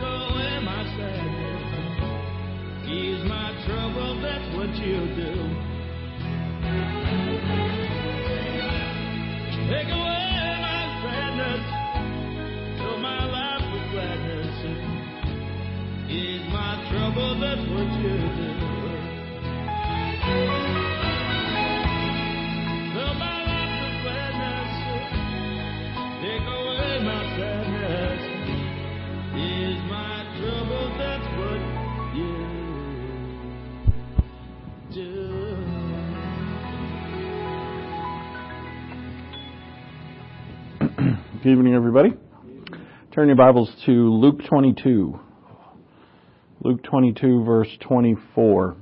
away my sadness. Ease my trouble, that's what you do. Take away my sadness, fill my life with gladness. Ease my trouble, that's what you do. Fill my life with gladness, take away my sadness. Ease my trouble, that's what you do. Good evening, everybody. Turn your Bibles to Luke 22. Luke 22, verse 24.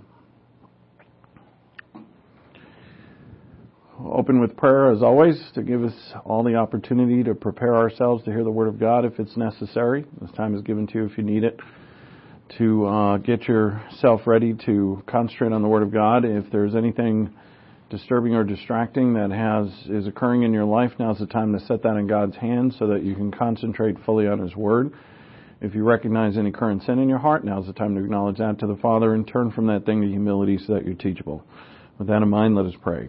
We'll open with prayer, as always, to give us all the opportunity to prepare ourselves to hear the Word of God if it's necessary. This time is given to you if you need it, to get yourself ready to concentrate on the Word of God. If there's anything disturbing or distracting that is occurring in your life, now's the time to set that in God's hands so that you can concentrate fully on His Word. If you recognize any current sin in your heart, now's the time to acknowledge that to the Father and turn from that thing to humility so that you're teachable. With that in mind, let us pray.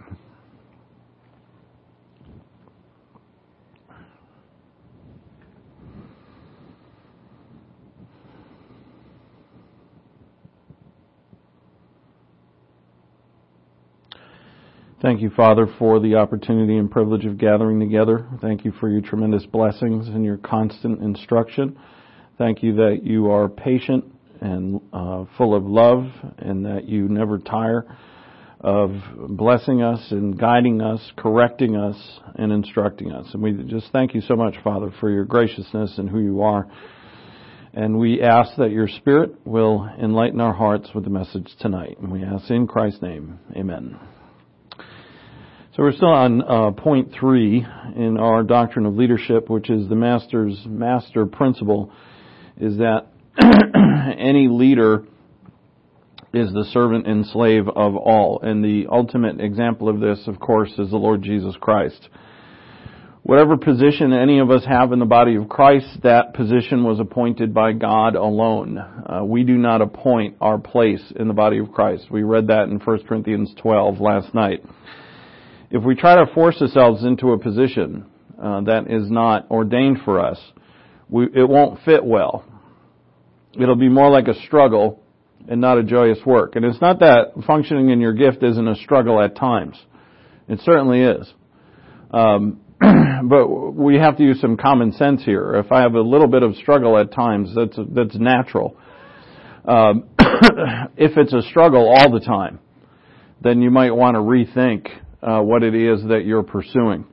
Thank you, Father, for the opportunity and privilege of gathering together. Thank you for your tremendous blessings and your constant instruction. Thank you that you are patient and full of love, and that you never tire of blessing us and guiding us, correcting us, and instructing us. And we just thank you so much, Father, for your graciousness and who you are. And we ask that your Spirit will enlighten our hearts with the message tonight. And we ask in Christ's name, amen. So we're still on point 3 in our doctrine of leadership, which is the master principle, is that any leader is the servant and slave of all. And the ultimate example of this, of course, is the Lord Jesus Christ. Whatever position any of us have in the body of Christ, that position was appointed by God alone. We do not appoint our place in the body of Christ. We read that in 1 Corinthians 12 last night. If we try to force ourselves into a position that is not ordained for us, it won't fit well. It'll be more like a struggle and not a joyous work. And it's not that functioning in your gift isn't a struggle at times. It certainly is. But we have to use some common sense here. If I have a little bit of struggle at times, that's natural. If it's a struggle all the time, then you might want to rethink what it is that you're pursuing.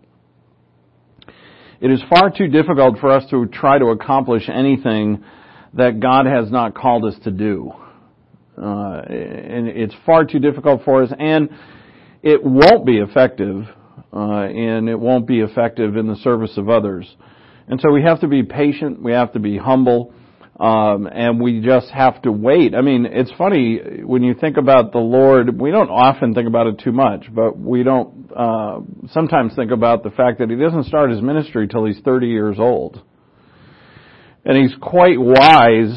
It is far too difficult for us to try to accomplish anything that God has not called us to do. And it's far too difficult for us, and it won't be effective, and it won't be effective in the service of others. And so we have to be patient, we have to be humble, and we just have to wait. I mean, it's funny, when you think about the Lord, we don't often think about it too much, but we don't sometimes think about the fact that He doesn't start His ministry till He's 30 years old. And He's quite wise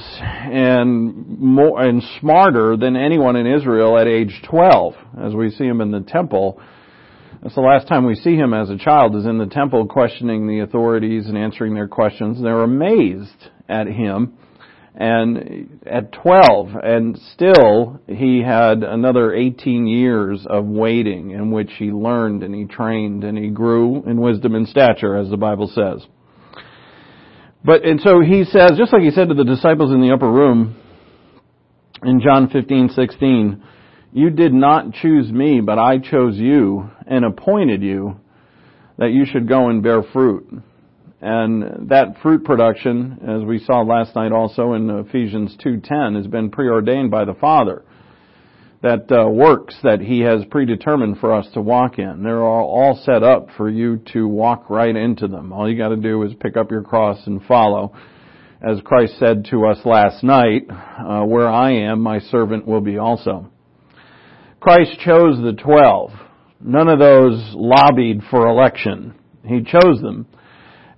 and smarter than anyone in Israel at age 12, as we see Him in the temple. That's the last time we see Him as a child, is in the temple questioning the authorities and answering their questions. They're amazed at Him. And at 12, and still He had another 18 years of waiting in which He learned and He trained and He grew in wisdom and stature, as the Bible says. And so He says, just like He said to the disciples in the upper room in John 15:16, "You did not choose me, but I chose you and appointed you that you should go and bear fruit." And that fruit production, as we saw last night also in Ephesians 2:10, has been preordained by the Father. That works that He has predetermined for us to walk in. They're all set up for you to walk right into them. All you got to do is pick up your cross and follow. As Christ said to us last night, "Where I am, my servant will be also." Christ chose the 12. None of those lobbied for election. He chose them.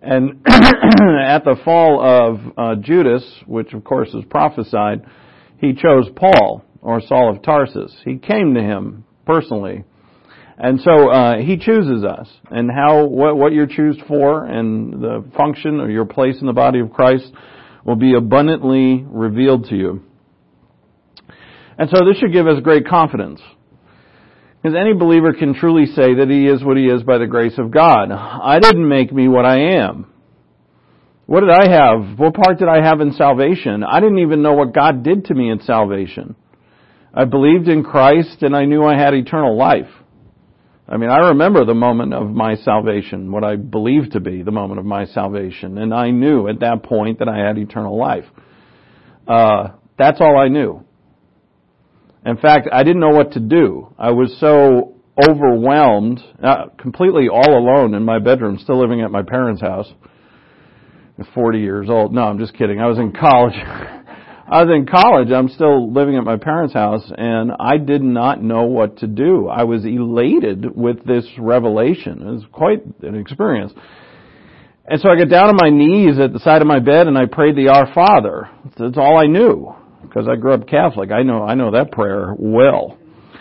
And at the fall of Judas, which of course is prophesied, he chose Paul, or Saul of Tarsus. He came to him personally. And so he chooses us. And what you're chosen for and the function or your place in the body of Christ will be abundantly revealed to you. And so this should give us great confidence. Because any believer can truly say that he is what he is by the grace of God. I didn't make me what I am. What did I have? What part did I have in salvation? I didn't even know what God did to me in salvation. I believed in Christ and I knew I had eternal life. I mean, I remember the moment of my salvation, what I believed to be the moment of my salvation. And I knew at that point that I had eternal life. That's all I knew. In fact, I didn't know what to do. I was so overwhelmed, completely all alone in my bedroom, still living at my parents' house. 40 years old. No, I'm just kidding. I was in college. I'm still living at my parents' house, and I did not know what to do. I was elated with this revelation. It was quite an experience. And so I got down on my knees at the side of my bed, and I prayed the Our Father. That's all I knew, because I grew up Catholic. I know that prayer well.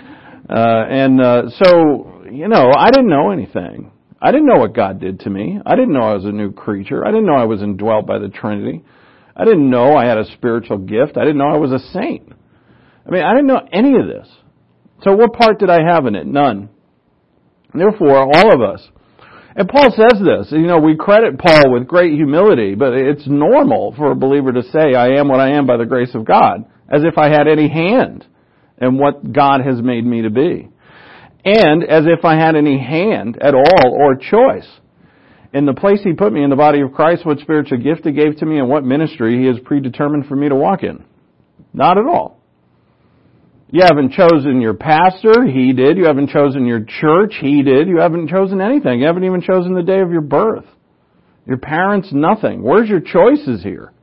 So, I didn't know anything. I didn't know what God did to me. I didn't know I was a new creature. I didn't know I was indwelt by the Trinity. I didn't know I had a spiritual gift. I didn't know I was a saint. I mean, I didn't know any of this. So what part did I have in it? None. Therefore, all of us. And Paul says this. We credit Paul with great humility, but it's normal for a believer to say, I am what I am by the grace of God, as if I had any hand in what God has made me to be. And as if I had any hand at all or choice in the place He put me in the body of Christ, what spiritual gift He gave to me, and what ministry He has predetermined for me to walk in. Not at all. You haven't chosen your pastor. He did. You haven't chosen your church. He did. You haven't chosen anything. You haven't even chosen the day of your birth. Your parents, nothing. Where's your choices here?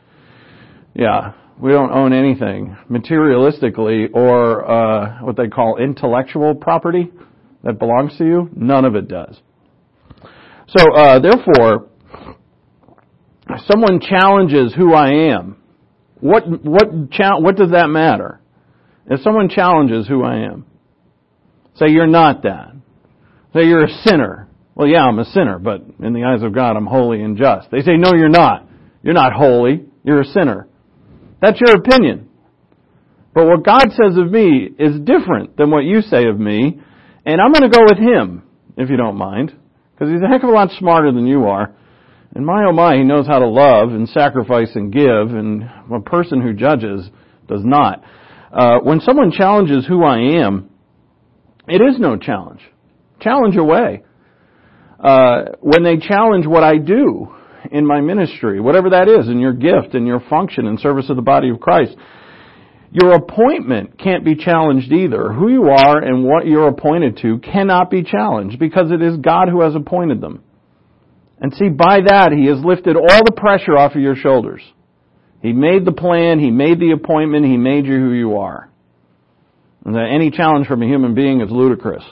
Yeah. We don't own anything materialistically or what they call intellectual property that belongs to you. None of it does. So, therefore, if someone challenges who I am, what does that matter? If someone challenges who I am, say you're not that. Say you're a sinner. Well, yeah, I'm a sinner, but in the eyes of God, I'm holy and just. They say, no, you're not. You're not holy. You're a sinner. That's your opinion. But what God says of me is different than what you say of me, and I'm going to go with Him, if you don't mind, because He's a heck of a lot smarter than you are. And my, oh my, He knows how to love and sacrifice and give, and a person who judges does not. When someone challenges who I am, it is no challenge. Challenge away. When they challenge what I do in my ministry, whatever that is, in your gift and your function in service of the body of Christ, your appointment can't be challenged either. Who you are and what you're appointed to cannot be challenged because it is God who has appointed them. And see, by that, He has lifted all the pressure off of your shoulders. He made the plan, He made the appointment, He made you who you are. And that any challenge from a human being is ludicrous.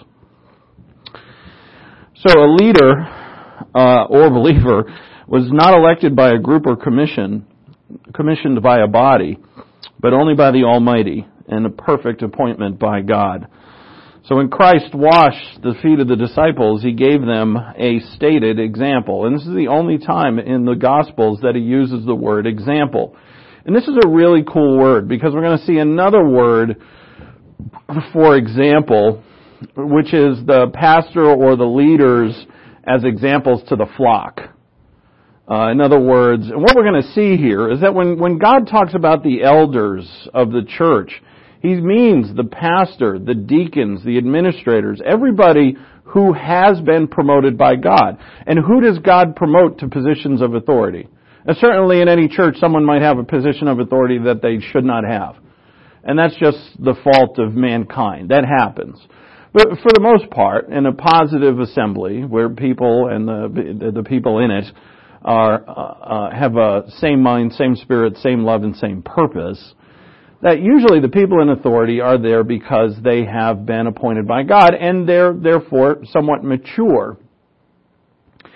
So a leader or believer was not elected by a group or commissioned by a body, but only by the Almighty, and a perfect appointment by God. So when Christ washed the feet of the disciples, He gave them a stated example. And this is the only time in the Gospels that He uses the word example. And this is a really cool word, because we're going to see another word for example, which is the pastor or the leaders as examples to the flock. In other words, and what we're going to see here is that when God talks about the elders of the church, He means the pastor, the deacons, the administrators, everybody who has been promoted by God. And who does God promote to positions of authority? And certainly in any church, someone might have a position of authority that they should not have. And that's just the fault of mankind. That happens. But for the most part, in a positive assembly where people and the people in it have a same mind, same spirit, same love, and same purpose, that usually the people in authority are there because they have been appointed by God, and they're therefore somewhat mature.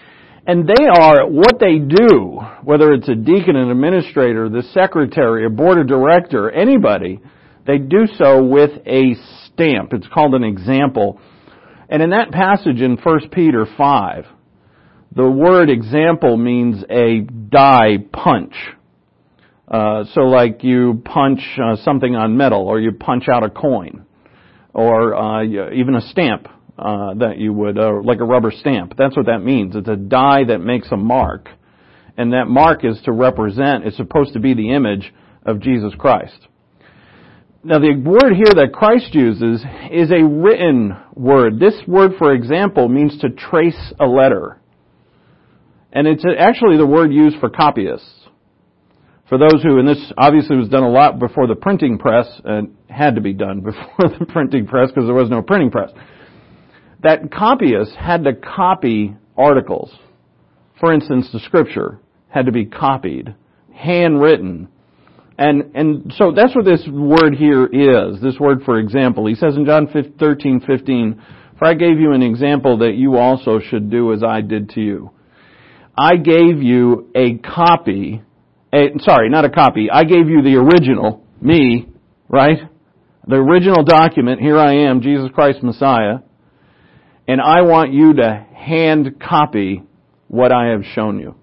And they are, what they do, whether it's a deacon, an administrator, the secretary, a board of director, anybody, they do so with a stamp. It's called an example. And in that passage in 1 Peter 5, the word example means a die punch. So like you punch something on metal, or you punch out a coin, or even a stamp that you would, like a rubber stamp. That's what that means. It's a die that makes a mark. And that mark is to represent, it's supposed to be the image of Jesus Christ. Now the word here that Christ uses is a written word. This word, for example, means to trace a letter. And it's actually the word used for copyists. For those who, and this obviously was done a lot before the printing press, and had to be done before the printing press because there was no printing press, that copyists had to copy articles. For instance, the Scripture had to be copied, handwritten. And so that's what this word here is, this word for example. He says in John 13:15, "For I gave you an example that you also should do as I did to you." I gave you a copy, not a copy, I gave you the original, me, right? The original document, here I am, Jesus Christ Messiah, and I want you to hand copy what I have shown you.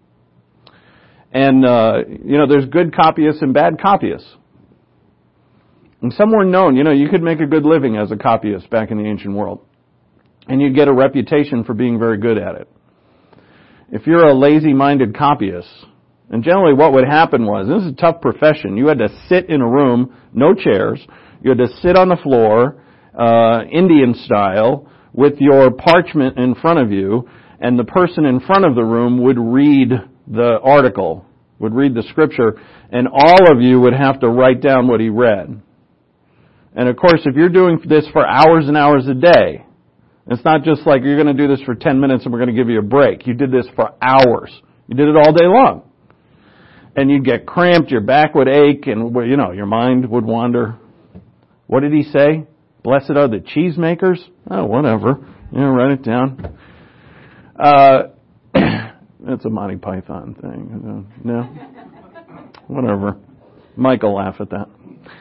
And, there's good copyists and bad copyists. And some were known, you could make a good living as a copyist back in the ancient world. And you'd get a reputation for being very good at it. If you're a lazy-minded copyist, and generally what would happen was, this is a tough profession, you had to sit in a room, no chairs, you had to sit on the floor, Indian style, with your parchment in front of you, and the person in front of the room would read the article, would read the Scripture, and all of you would have to write down what he read. And of course, if you're doing this for hours and hours a day, it's not just like you're going to do this for 10 minutes and we're going to give you a break. You did this for hours. You did it all day long. And you'd get cramped, your back would ache, and your mind would wander. What did he say? Blessed are the cheesemakers? Oh, whatever. Write it down. That's a Monty Python thing. No? Whatever. Mike will laugh at that.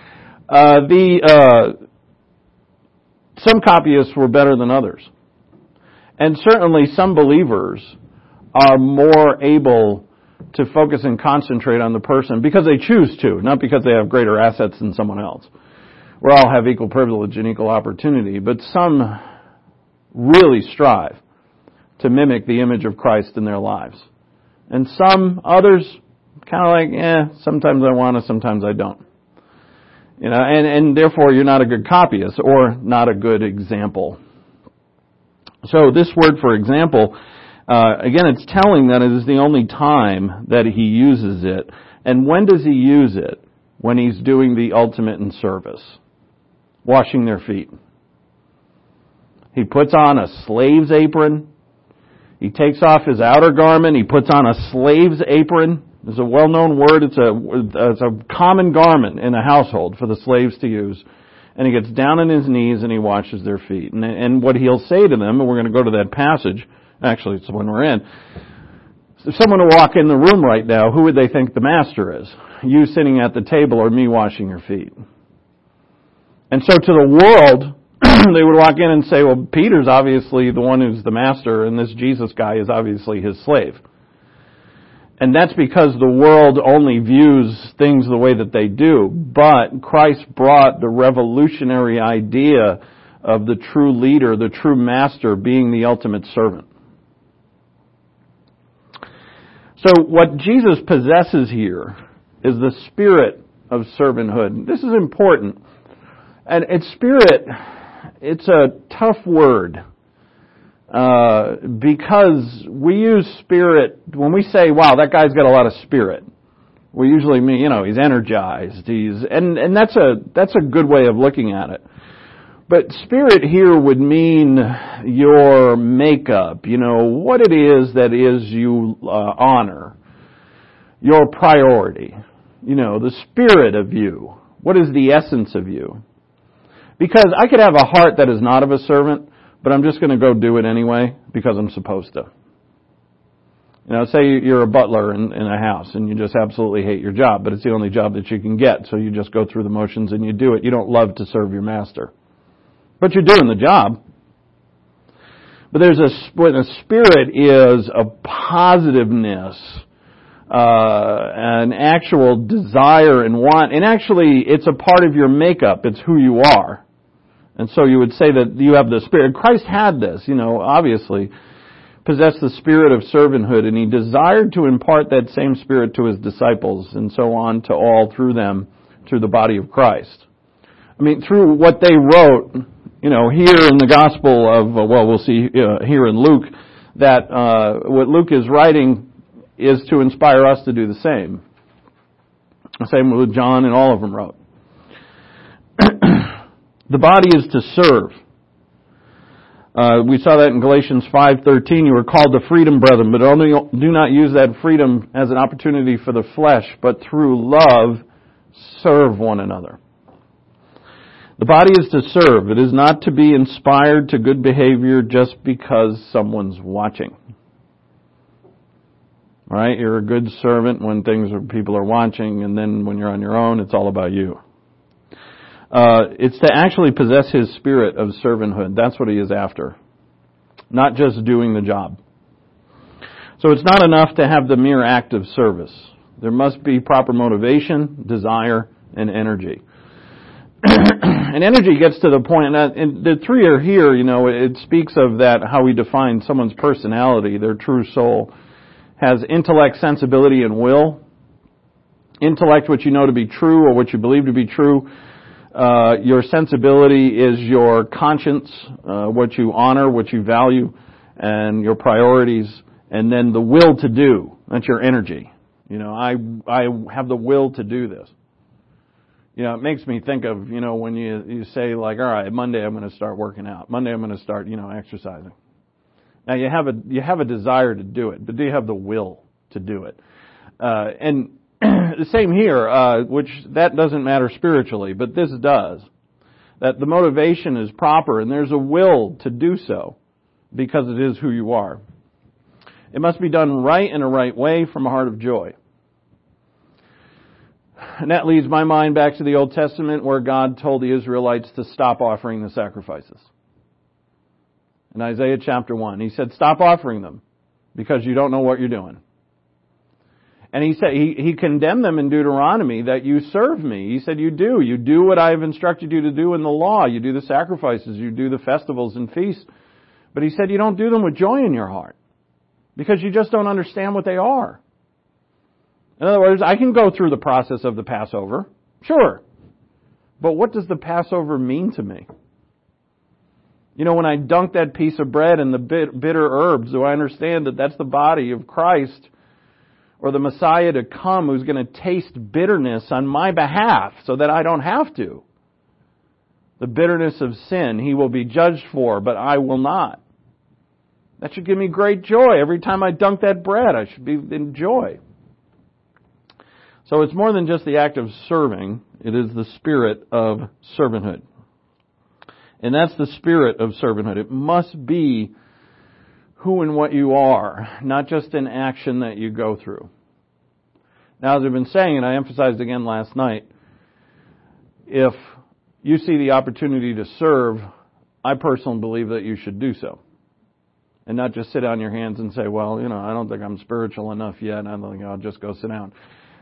Some copyists were better than others. And certainly some believers are more able to focus and concentrate on the person because they choose to, not because they have greater assets than someone else. We all have equal privilege and equal opportunity, but some really strive to mimic the image of Christ in their lives. And some others kind of like, sometimes I want to, sometimes I don't. And therefore you're not a good copyist or not a good example. So this word, for example, again, it's telling that it is the only time that he uses it. And when does he use it? When he's doing the ultimate in service. Washing their feet. He puts on a slave's apron. He takes off his outer garment. He puts on a slave's apron. It's a well-known word. It's a common garment in a household for the slaves to use. And he gets down on his knees and he washes their feet. And what he'll say to them, and we're going to go to that passage. Actually, it's the one we're in. If someone were to walk in the room right now, who would they think the master is? You sitting at the table or me washing your feet? And so to the world, they would walk in and say, well, Peter's obviously the one who's the master, and this Jesus guy is obviously his slave. And that's because the world only views things the way that they do. But Christ brought the revolutionary idea of the true leader, the true master, being the ultimate servant. So what Jesus possesses here is the spirit of servanthood. This is important. And it's a tough word. Because we use spirit, when we say, wow, that guy's got a lot of spirit, we usually mean, he's energized, and that's a good way of looking at it. But spirit here would mean your makeup, what it is that is you honor, your priority, the spirit of you. What is the essence of you? Because I could have a heart that is not of a servant, but I'm just going to go do it anyway because I'm supposed to. Say you're a butler in a house and you just absolutely hate your job, but it's the only job that you can get, so you just go through the motions and you do it. You don't love to serve your master. But you're doing the job. But when a spirit is a positiveness, an actual desire and want, and actually it's a part of your makeup, it's who you are. And so you would say that you have the spirit. Christ had this, obviously. Possessed the spirit of servanthood, and he desired to impart that same spirit to his disciples and so on to all through them, through the body of Christ. Through what they wrote, here in the Gospel of, we'll see here in Luke, that what Luke is writing is to inspire us to do the same. The same with John, and all of them wrote. The body is to serve. We saw that in Galatians 5:13. You were called to freedom, brethren, but only do not use that freedom as an opportunity for the flesh, but through love serve one another. The body is to serve. It is not to be inspired to good behavior just because someone's watching. All right, you're a good servant when people are watching, and then when you're on your own, it's all about you. It's to actually possess his spirit of servanthood. That's what he is after. Not just doing the job. So it's not enough to have the mere act of service. There must be proper motivation, desire, and energy. And energy gets to the point, and the three are here, it speaks of that, how we define someone's personality, their true soul, has intellect, sensibility, and will. Intellect, what you know to be true or what you believe to be true. Your sensibility is your conscience, what you honor, what you value, and your priorities. And then the will to do, that's your energy. I have the will to do this. It makes me think of, when you say like, all right, Monday I'm going to start working out. Monday I'm going to start, exercising. Now you have a desire to do it, but do you have the will to do it? And the same here, which that doesn't matter spiritually, but this does. That the motivation is proper and there's a will to do so because it is who you are. It must be done right in a right way from a heart of joy. And that leads my mind back to the Old Testament where God told the Israelites to stop offering the sacrifices. In Isaiah chapter 1, he said, stop offering them because you don't know what you're doing. And he said, he condemned them in Deuteronomy that you serve me. He said, you do what I have instructed you to do in the law. You do the sacrifices, you do the festivals and feasts. But he said, you don't do them with joy in your heart because you just don't understand what they are. In other words, I can go through the process of the Passover, sure. But what does the Passover mean to me? When I dunk that piece of bread in the bitter herbs, do I understand that that's the body of Christ or the Messiah to come who's going to taste bitterness on my behalf so that I don't have to? The bitterness of sin he will be judged for, but I will not. That should give me great joy. Every time I dunk that bread, I should be in joy. So it's more than just the act of serving. It is the spirit of servanthood. And that's the spirit of servanthood. It must be who and what you are, not just an action that you go through. Now, as I've been saying, and I emphasized again last night, if you see the opportunity to serve, I personally believe that you should do so. And not just sit on your hands and say, well, I don't think I'm spiritual enough yet, and I don't think I'll just go sit down.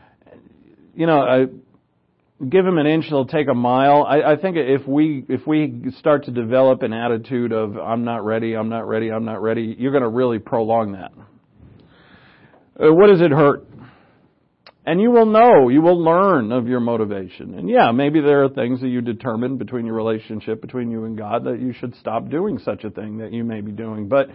Give him an inch, they'll take a mile. I think if we start to develop an attitude of I'm not ready, you're going to really prolong that. What does it hurt? And you will know, you will learn of your motivation. And yeah, maybe there are things that you determine between your relationship, between you and God, that you should stop doing such a thing that you may be doing. But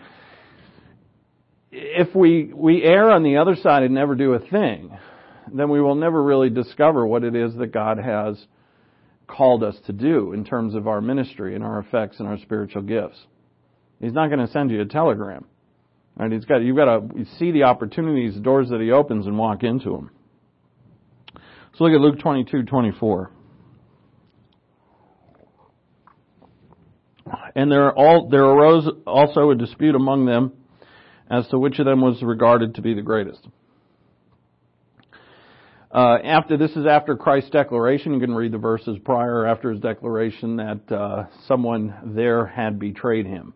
if we err on the other side and never do a thing, then we will never really discover what it is that God has called us to do in terms of our ministry and our effects and our spiritual gifts. He's not going to send you a telegram. Right? You've got to see the opportunities, the doors that he opens, and walk into them. So look at Luke 22:24. And there arose also a dispute among them as to which of them was regarded to be the greatest. This is after Christ's declaration. You can read the verses prior or after his declaration that someone there had betrayed him.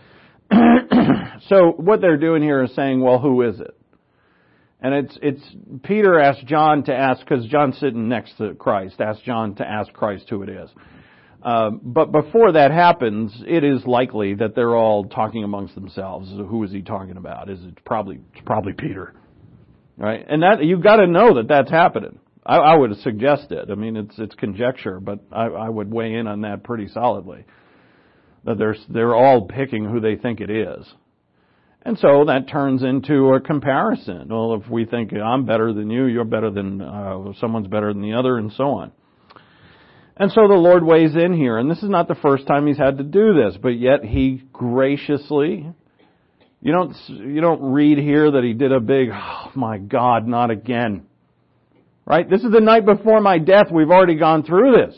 So what they're doing here is saying, well, who is it? And it's Peter asked John to ask, because John's sitting next to Christ, asked John to ask Christ who it is. But before that happens, it is likely that they're all talking amongst themselves. Who is he talking about? It's probably Peter, right? And that you've got to know that that's happening. I would suggest it. I mean, it's conjecture, but I would weigh in on that pretty solidly. That they're all picking who they think it is. And so that turns into a comparison. Well, if we think I'm better than you, you're better than, someone's better than the other, and so on. And so the Lord weighs in here, and this is not the first time he's had to do this, but yet he graciously, you don't read here that he did a big, oh my God, not again. Right? This is the night before my death. We've already gone through this.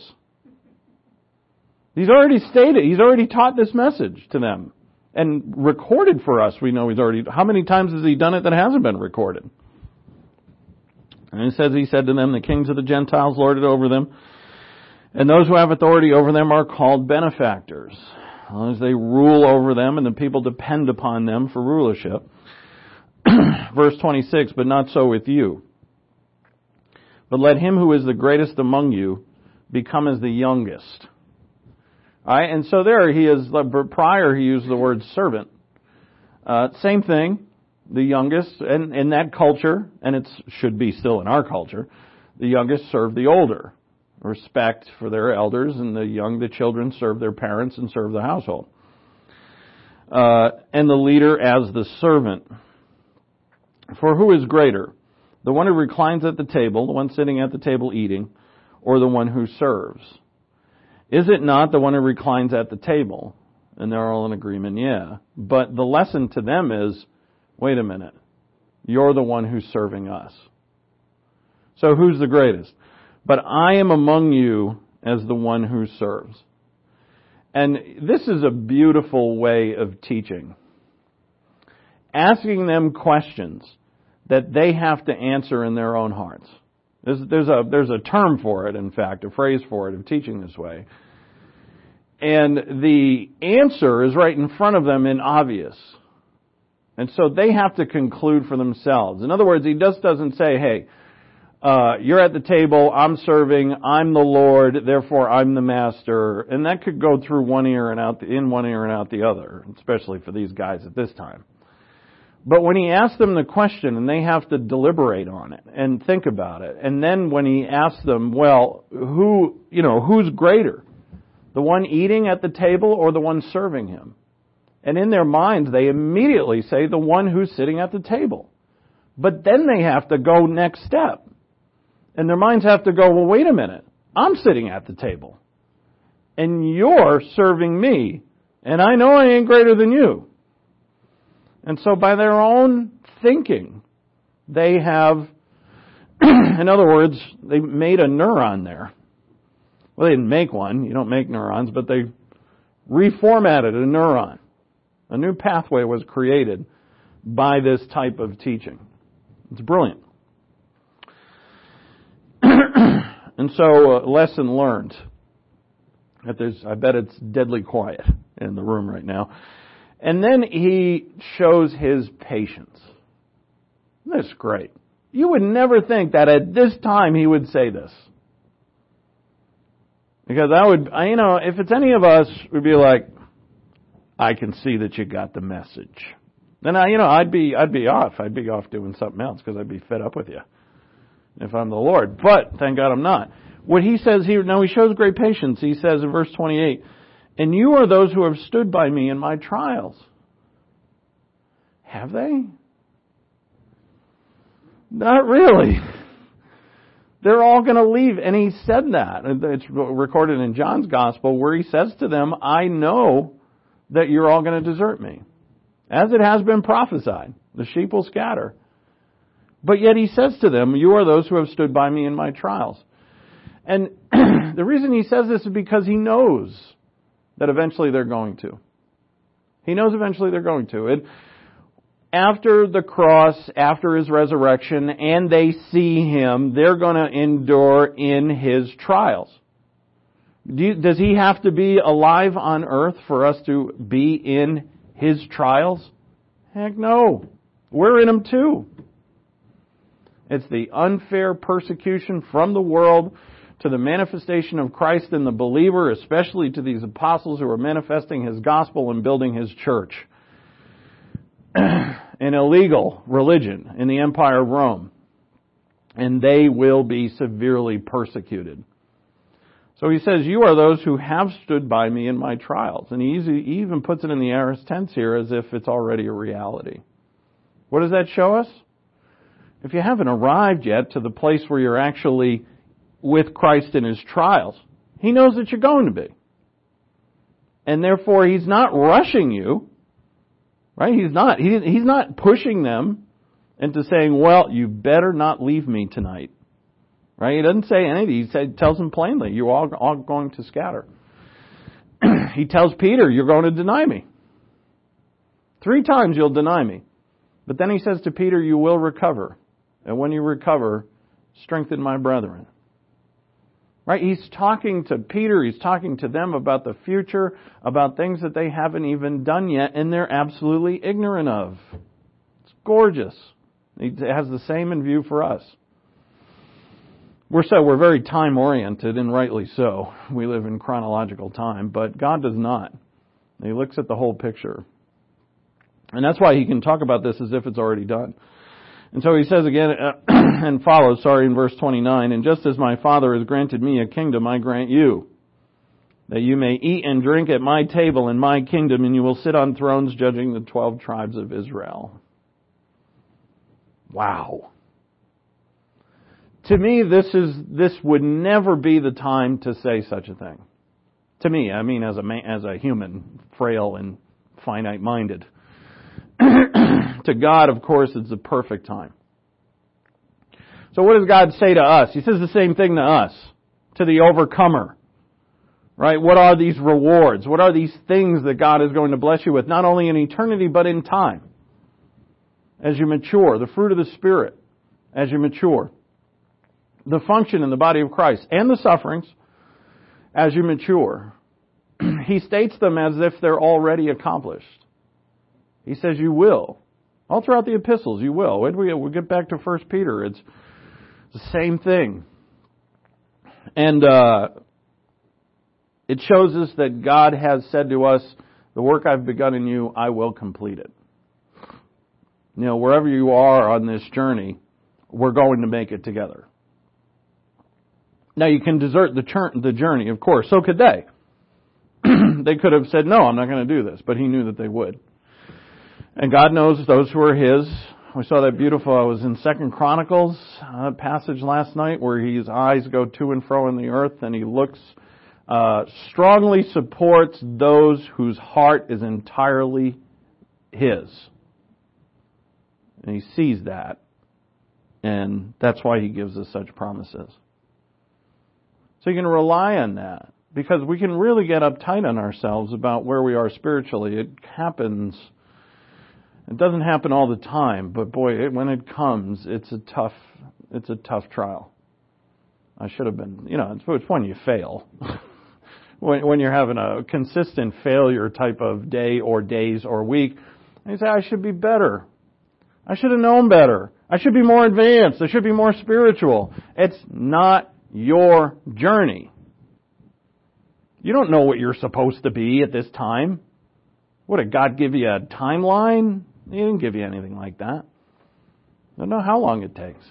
He's already stated, he's already taught this message to them. And recorded for us, we know he's already, how many times has he done it that hasn't been recorded? And it says, he said to them, the kings of the Gentiles lord it over them, and those who have authority over them are called benefactors. As long as they rule over them and the people depend upon them for rulership. Verse 26, but not so with you. But let him who is the greatest among you become as the youngest. All right, and so there he is, prior he used the word servant. Same thing, the youngest, and in that culture, and it should be still in our culture, the youngest serve the older. Respect for their elders, and the children serve their parents and serve the household. And the leader as the servant. For who is greater? The one who reclines at the table, the one sitting at the table eating, or the one who serves? Is it not the one who reclines at the table? And they're all in agreement, yeah. But the lesson to them is, wait a minute, you're the one who's serving us. So who's the greatest? But I am among you as the one who serves. And this is a beautiful way of teaching. Asking them questions that they have to answer in their own hearts. There's a term for it, in fact, a phrase for it, of teaching this way. And the answer is right in front of them and obvious. And so they have to conclude for themselves. In other words, he just doesn't say, hey, you're at the table, I'm serving, I'm the Lord, therefore I'm the master. And that could go through one ear and out, in one ear and out the other, especially for these guys at this time. But when he asks them the question, and they have to deliberate on it and think about it, and then when he asks them, well, who's greater? The one eating at the table or the one serving him? And in their minds, they immediately say the one who's sitting at the table. But then they have to go next step. And their minds have to go, well, wait a minute. I'm sitting at the table. And you're serving me. And I know I ain't greater than you. And so by their own thinking, they have, in other words, they made a neuron there. Well, they didn't make one. You don't make neurons, but they reformatted a neuron. A new pathway was created by this type of teaching. It's brilliant. And so, lesson learned. I bet it's deadly quiet in the room right now. And then he shows his patience. That's great. You would never think that at this time he would say this. Because if it's any of us, we'd be like, I can see that you got the message. Then I'd be off. I'd be off doing something else because I'd be fed up with you if I'm the Lord. But thank God I'm not. What he says here, now he shows great patience. He says in verse 28, and you are those who have stood by me in my trials. Have they? Not really. They're all going to leave. And he said that. It's recorded in John's Gospel where he says to them, I know that you're all going to desert me. As it has been prophesied, the sheep will scatter. But yet he says to them, you are those who have stood by me in my trials. And the reason he says this is because he knows that eventually they're going to. He knows eventually they're going to. after the cross, after His resurrection, and they see Him, they're going to endure in His trials. Does He have to be alive on earth for us to be in His trials? Heck no. We're in them too. It's the unfair persecution from the world to the manifestation of Christ in the believer, especially to these apostles who are manifesting His gospel and building His church. An illegal religion in the Empire of Rome. And they will be severely persecuted. So he says, you are those who have stood by me in my trials. And he even puts it in the aorist tense here as if it's already a reality. What does that show us? If you haven't arrived yet to the place where you're actually with Christ in His trials, He knows that you're going to be. And therefore, He's not rushing you. Right? He's not pushing them into saying, well, you better not leave me tonight. Right? He doesn't say anything. He tells them plainly, you're all going to scatter. He tells Peter, you're going to deny me. 3 times you'll deny me. But then he says to Peter, you will recover. And when you recover, strengthen my brethren. Right? He's talking to Peter, he's talking to them about the future, about things that they haven't even done yet, and they're absolutely ignorant of. It's gorgeous. He has the same in view for us. We're very time-oriented, and rightly so. We live in chronological time, but God does not. He looks at the whole picture. And that's why He can talk about this as if it's already done. And so He says again, and follows, in verse 29, and just as my Father has granted me a kingdom, I grant you, that you may eat and drink at my table in my kingdom, and you will sit on thrones judging the 12 tribes of Israel. Wow. To me, this would never be the time to say such a thing. To me, I mean, as a human, frail and finite-minded. To God, of course, it's the perfect time. So what does God say to us? He says the same thing to us, to the overcomer. Right? What are these rewards? What are these things that God is going to bless you with, not only in eternity, but in time? As you mature, the fruit of the Spirit, as you mature. The function in the body of Christ, and the sufferings, as you mature. He states them as if they're already accomplished. He says you will. All throughout the epistles, you will. We'll get back to 1 Peter. It's the same thing. And it shows us that God has said to us, the work I've begun in you, I will complete it. You know, wherever you are on this journey, we're going to make it together. Now, you can desert the journey, of course. So could they. They could have said, no, I'm not going to do this. But He knew that they would. And God knows those who are His. We saw that beautiful, I was in 2 Chronicles passage last night where His eyes go to and fro in the earth and He looks, strongly supports those whose heart is entirely His. And He sees that. And that's why He gives us such promises. So you can rely on that. Because we can really get uptight on ourselves about where we are spiritually. It happens. It doesn't happen all the time, but boy, when it comes, it's a tough trial. I should have been, it's when you fail. when you're having a consistent failure type of day or days or week, and you say, I should be better. I should have known better. I should be more advanced. I should be more spiritual. It's not your journey. You don't know what you're supposed to be at this time. What, did God give you a timeline? He didn't give you anything like that. I don't know how long it takes.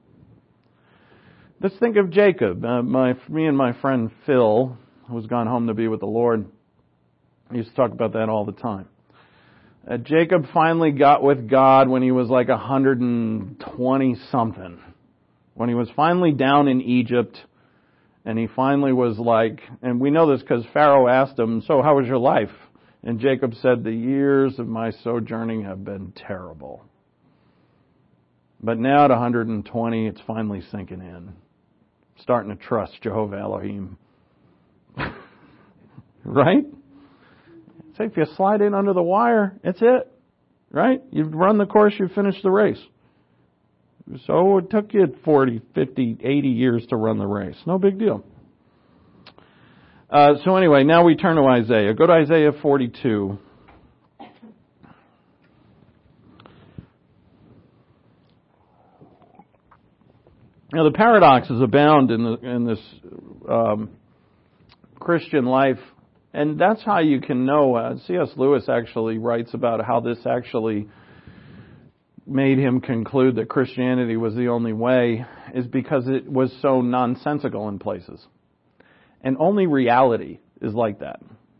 Let's think of Jacob. Me and my friend Phil, who's gone home to be with the Lord, used to talk about that all the time. Jacob finally got with God when he was like 120-something. When he was finally down in Egypt, and he finally was like, and we know this because Pharaoh asked him, so how was your life? And Jacob said, the years of my sojourning have been terrible. But now at 120, it's finally sinking in. Starting to trust Jehovah Elohim. Right? So if you slide in under the wire, it's it. right? You've run the course, you've finished the race. So it took you 40, 50, 80 years to run the race. No big deal. So anyway, now we turn to Isaiah. Go to Isaiah 42. Now the paradoxes abound in this Christian life, and that's how you can know. C.S. Lewis actually writes about how this actually made him conclude that Christianity was the only way, is because it was so nonsensical in places. And only reality is like that.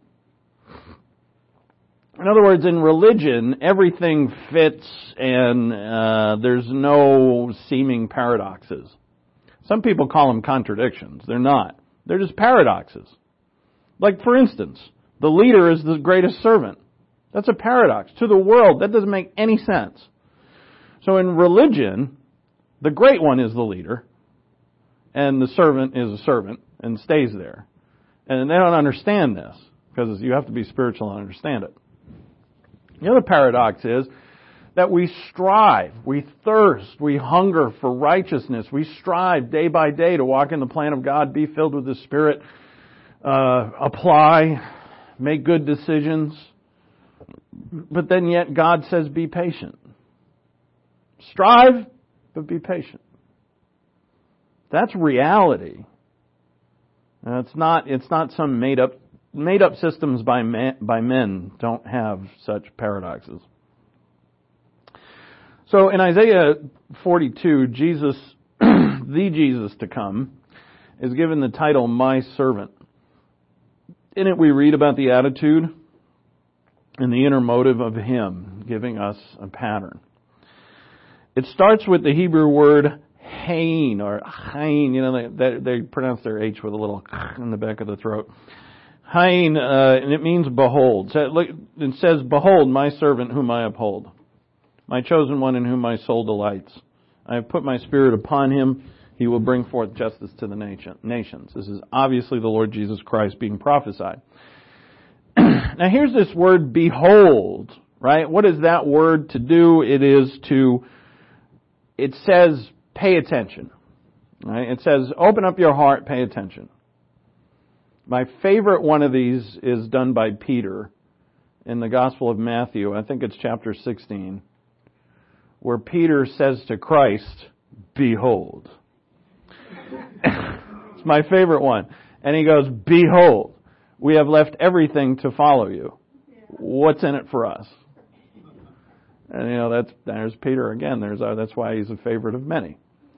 In other words, in religion, everything fits and there's no seeming paradoxes. Some people call them contradictions. They're not. They're just paradoxes. Like, for instance, the leader is the greatest servant. That's a paradox. To the world, that doesn't make any sense. So in religion, the great one is the leader, and the servant is a servant and stays there. And they don't understand this, because you have to be spiritual to understand it. The other paradox is that we strive, we thirst, we hunger for righteousness. We strive day by day to walk in the plan of God, be filled with the Spirit, apply, make good decisions. But then yet God says, be patient. Strive, but be patient. That's reality. And it's not some made up systems by men don't have such paradoxes. So in Isaiah 42, Jesus, the Jesus to come, is given the title, My Servant. In it we read about the attitude and the inner motive of Him, giving us a pattern. It starts with the Hebrew word Hain, or Hain, they pronounce their H with a little in the back of the throat. Hain, and it means behold. It says, behold, my servant whom I uphold, my chosen one in whom my soul delights. I have put my Spirit upon him. He will bring forth justice to the nations. This is obviously the Lord Jesus Christ being prophesied. Now here's this word, behold, right? What is that word to do? It says, pay attention. Right? It says, open up your heart, pay attention. My favorite one of these is done by Peter in the Gospel of Matthew. I think it's chapter 16, where Peter says to Christ, behold. It's my favorite one. And he goes, behold, we have left everything to follow you. What's in it for us? And there's Peter again. That's why he's a favorite of many.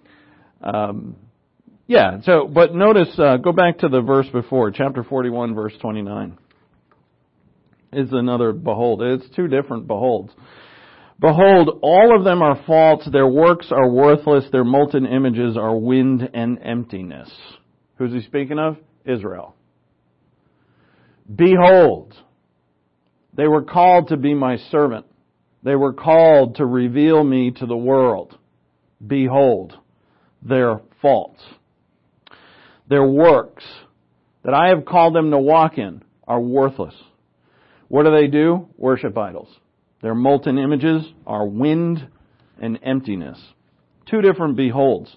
But notice, go back to the verse before, chapter 41, verse 29. Is another behold. It's two different beholds. Behold, all of them are false, their works are worthless, their molten images are wind and emptiness. Who's he speaking of? Israel. Behold, they were called to be my servant. They were called to reveal me to the world. Behold, they're false. Their works that I have called them to walk in are worthless. What do? Worship idols. Their molten images are wind and emptiness. Two different beholds.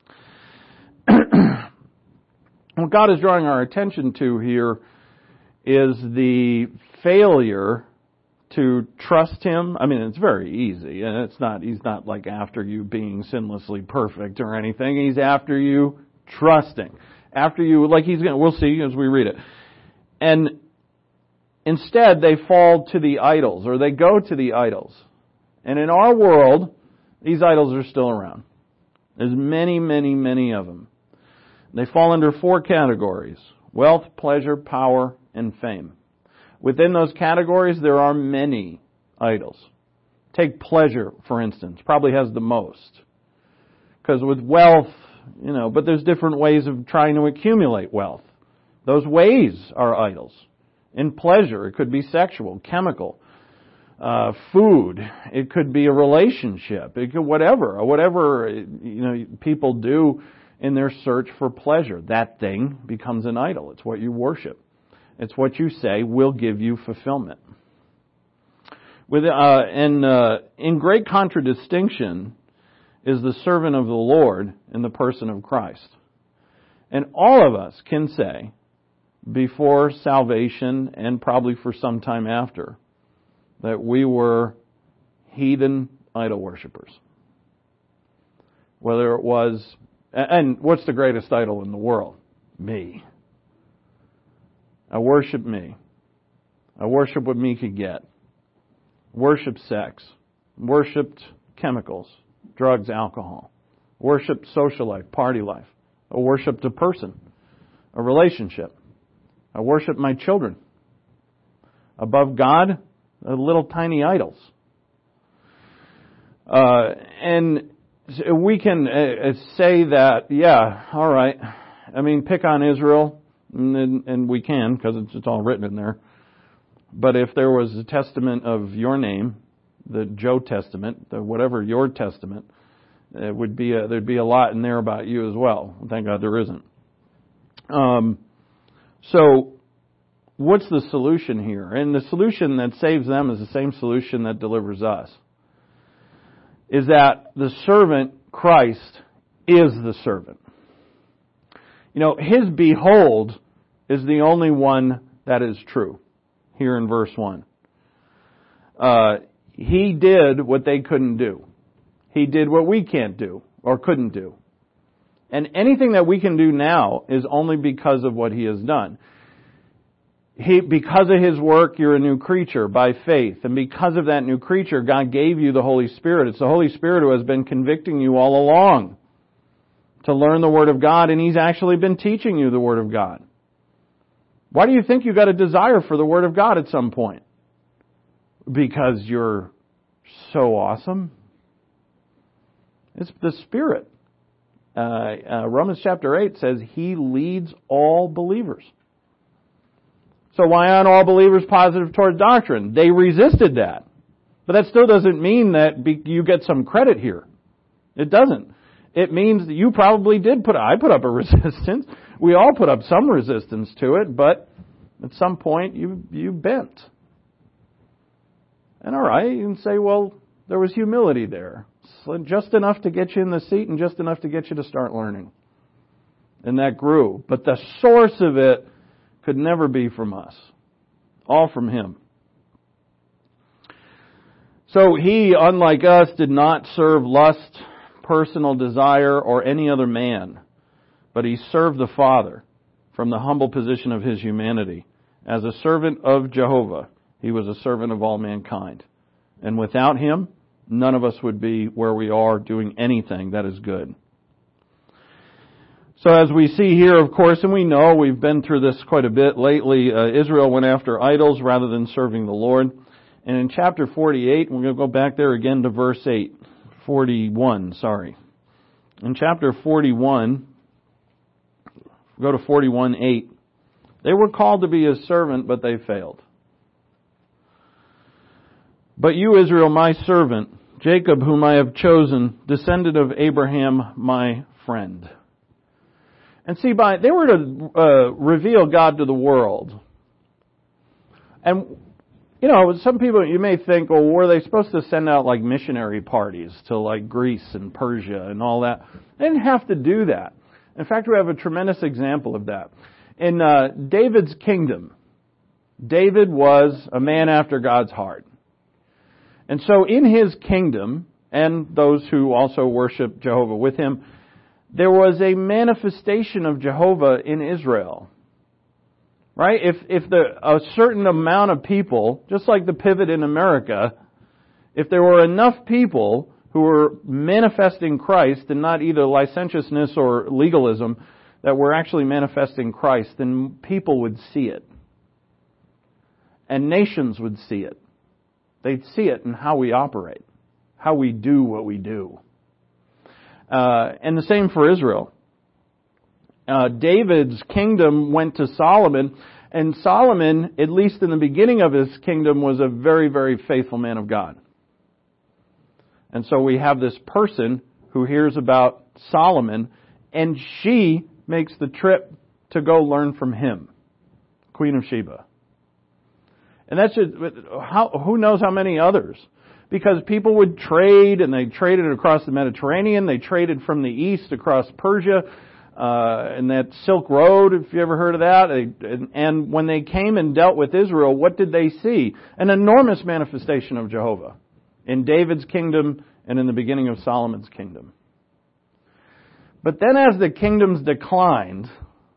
What God is drawing our attention to here is the failure to trust Him. I mean, it's very easy, and He's not like after you being sinlessly perfect or anything. He's after you trusting. After you, we'll see as we read it. And instead, they fall to the idols, or they go to the idols. And in our world, these idols are still around. There's many, many, many of them. They fall under four categories: wealth, pleasure, power, and fame. Within those categories, there are many idols. Take pleasure, for instance, probably has the most. Because with wealth, but there's different ways of trying to accumulate wealth. Those ways are idols. In pleasure, it could be sexual, chemical, food. It could be a relationship. It could whatever people do in their search for pleasure. That thing becomes an idol. It's what you worship. It's what you say will give you fulfillment. In great contradistinction is the servant of the Lord in the person of Christ. And all of us can say, before salvation and probably for some time after, that we were heathen idol worshippers. Whether it was, and what's the greatest idol in the world? Me. I worship me. I worship what me could get. Worshipped sex. Worshipped chemicals, drugs, alcohol. Worshipped social life, party life. I worshipped a person, a relationship. I worshipped my children. Above God, little tiny idols. And we can say that, yeah, all right. I mean, pick on Israel, and we can, because it's all written in there. But if there was a testament of your name, the Joe Testament, the whatever your testament, there'd be a lot in there about you as well. Thank God there isn't. So, what's the solution here? And the solution that saves them is the same solution that delivers us. Is that the servant, Christ, is the servant. You know, His behold is the only one that is true, here in verse 1. He did what they couldn't do. He did what we can't do, or couldn't do. And anything that we can do now is only because of what He has done. Because of His work, you're a new creature by faith. And because of that new creature, God gave you the Holy Spirit. It's the Holy Spirit who has been convicting you all along to learn the Word of God, and He's actually been teaching you the Word of God. Why do you think you got a desire for the Word of God at some point? Because you're so awesome? It's the Spirit. Romans chapter 8 says He leads all believers. So why aren't all believers positive toward doctrine? They resisted that. But that still doesn't mean that you get some credit here. It doesn't. It means that you probably did I put up a resistance. We all put up some resistance to it, but at some point you bent. And all right, you can say, well, there was humility there. So just enough to get you in the seat and just enough to get you to start learning. And that grew. But the source of it could never be from us. All from Him. So He, unlike us, did not serve lust, personal desire, or any other man, but He served the Father from the humble position of His humanity. As a servant of Jehovah, He was a servant of all mankind. And without Him, none of us would be where we are doing anything that is good. So as we see here, of course, and we know we've been through this quite a bit lately, Israel went after idols rather than serving the Lord. And in chapter 48, we're going to go back there again to verse 41. In chapter 41, go to 41:8. They were called to be His servant, but they failed. But you, Israel, my servant, Jacob, whom I have chosen, descendant of Abraham, my friend. And see, they were to reveal God to the world. And, you know, some people, you may think, well, were they supposed to send out like missionary parties to like Greece and Persia and all that? They didn't have to do that. In fact, we have a tremendous example of that. In David's kingdom, David was a man after God's heart. And so in his kingdom, and those who also worship Jehovah with him, there was a manifestation of Jehovah in Israel. Right? If a certain amount of people, just like the pivot in America, if there were enough people who were manifesting Christ and not either licentiousness or legalism, that were actually manifesting Christ, then people would see it. And nations would see it. They'd see it in how we operate, how we do what we do. And the same for Israel. David's kingdom went to Solomon, and Solomon, at least in the beginning of his kingdom, was a very, very faithful man of God. And so we have this person who hears about Solomon, and she makes the trip to go learn from him, Queen of Sheba. And that's just, who knows how many others? Because people would trade, and they traded across the Mediterranean, they traded from the east across Persia, and that Silk Road, if you ever heard of that. And when they came and dealt with Israel, what did they see? An enormous manifestation of Jehovah in David's kingdom and in the beginning of Solomon's kingdom. But then as the kingdom declined,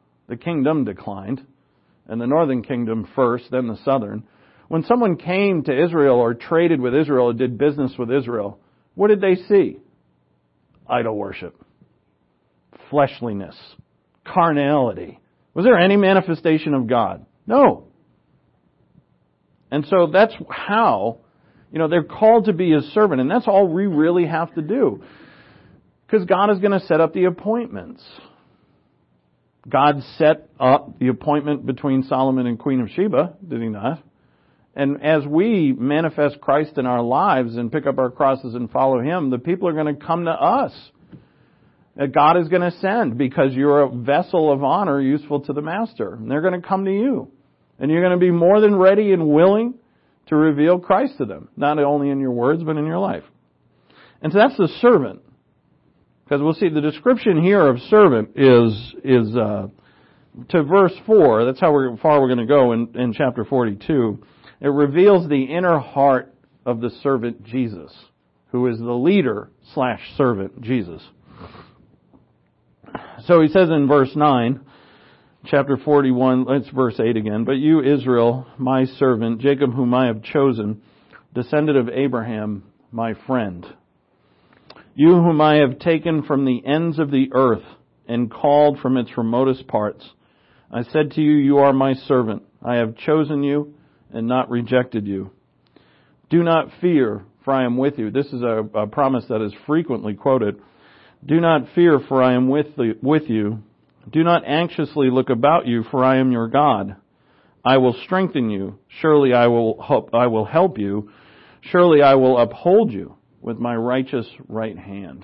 and the northern kingdom first, then the southern, when someone came to Israel or traded with Israel or did business with Israel, what did they see? Idol worship, fleshliness, carnality. Was there any manifestation of God? No. And so that's how, they're called to be His servant, and that's all we really have to do. Because God is going to set up the appointments. God set up the appointment between Solomon and Queen of Sheba, did He not? And as we manifest Christ in our lives and pick up our crosses and follow Him, the people are going to come to us. That God is going to send because you're a vessel of honor useful to the Master. And they're going to come to you. And you're going to be more than ready and willing to reveal Christ to them. Not only in your words, but in your life. And so that's the servant. Because we'll see the description here of servant is to verse 4. That's how far we're going to go in chapter 42. It reveals the inner heart of the servant Jesus, who is the leader/servant Jesus. So he says in verse 9, chapter 41, it's verse 8 again, "But you, Israel, my servant, Jacob whom I have chosen, descendant of Abraham, my friend. You whom I have taken from the ends of the earth and called from its remotest parts. I said to you, you are my servant. I have chosen you and not rejected you. Do not fear, for I am with you." This is a promise that is frequently quoted. "Do not fear, for I am with you. Do not anxiously look about you, for I am your God. I will strengthen you. Surely I will help you. Surely I will uphold you with my righteous right hand."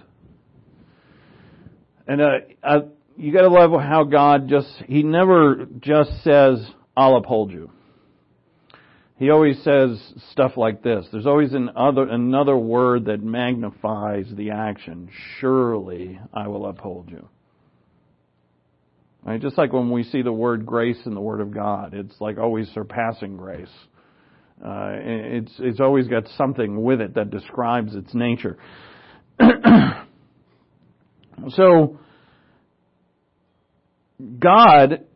And you got to love how God He never just says, "I'll uphold you." He always says stuff like this. There's always another word that magnifies the action. Surely I will uphold you. Right? Just like when we see the word grace in the Word of God, it's like always surpassing grace. It's always got something with it that describes its nature. So, God,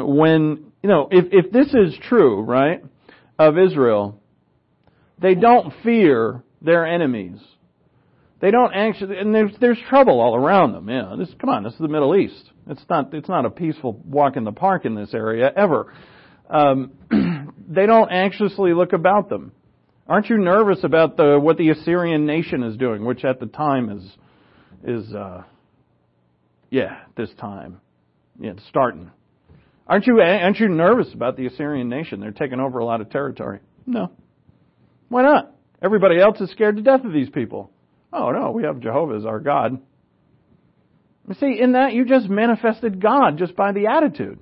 if this is true, right, of Israel, they don't fear their enemies. They don't actually, and there's trouble all around them. Yeah, this is the Middle East. It's not a peaceful walk in the park in this area ever. They don't anxiously look about them. Aren't you nervous about what the Assyrian nation is doing, which at the time is this time. Yeah, it's starting. Aren't you nervous about the Assyrian nation? They're taking over a lot of territory. No. Why not? Everybody else is scared to death of these people. Oh no, we have Jehovah as our God. You see, in that you just manifested God just by the attitude.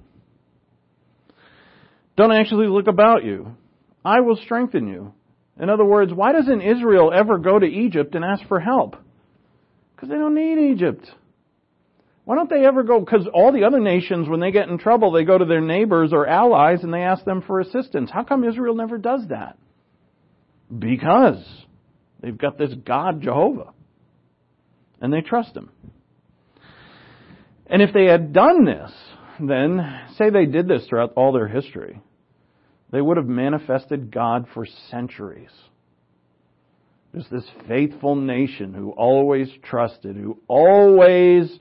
Don't actually look about you. I will strengthen you. In other words, why doesn't Israel ever go to Egypt and ask for help? Because they don't need Egypt. Why don't they ever go? Because all the other nations, when they get in trouble, they go to their neighbors or allies and they ask them for assistance. How come Israel never does that? Because they've got this God, Jehovah. And they trust Him. And if they had done this, then, say they did this throughout all their history, they would have manifested God for centuries. Just this faithful nation who always trusted, who always